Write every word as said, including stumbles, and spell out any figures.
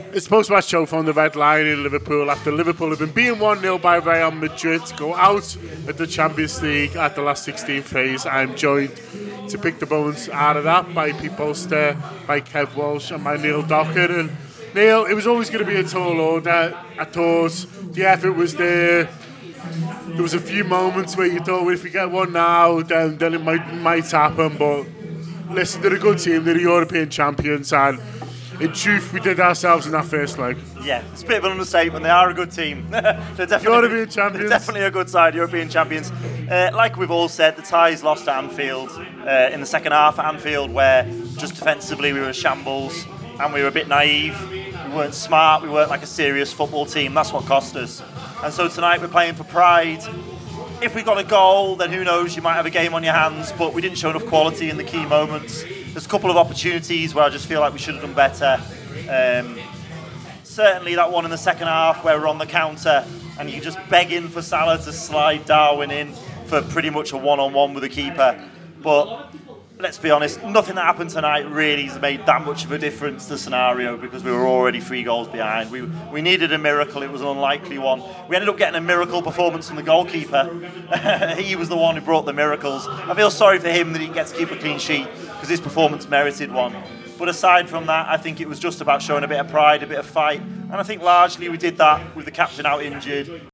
It's post-match show from the Red Lion in Liverpool after Liverpool have been beaten one nil by Real Madrid to go out at the Champions League at the last sixteen phase. I'm joined to pick the bones out of that by Pete Bolster, by Kev Walsh and by Neil Docker. And Neil, it was always going to be a tall order. I thought the effort was there. There was a few moments where you thought, well, if we get one now, then, then it might, might happen. But listen, they're a good team. They're the European champions, and in truth, we did ourselves in that first leg. Yeah, it's a bit of an understatement. They are a good team. they're definitely, European champions. They're definitely a good side, European champions. Uh, like we've all said, the ties lost at Anfield uh, in the second half at Anfield, where just defensively we were shambles and we were a bit naive. We weren't smart. We weren't like a serious football team. That's what cost us. And so tonight we're playing for pride. If we got a goal, then who knows, you might have a game on your hands, but we didn't show enough quality in the key moments. There's a couple of opportunities where I just feel like we should have done better. Um, certainly that one in the second half where we're on the counter and you're just begging for Salah to slide Darwin in for pretty much a one-on-one with the keeper. But let's be honest, nothing that happened tonight really has made that much of a difference to the scenario because we were already three goals behind. We we needed a miracle. It was an unlikely one. We ended up getting a miracle performance from the goalkeeper. He was the one who brought the miracles. I feel sorry for him that he didn't get to keep a clean sheet because his performance merited one. But aside from that, I think it was just about showing a bit of pride, a bit of fight. And I think largely we did that with the captain out injured.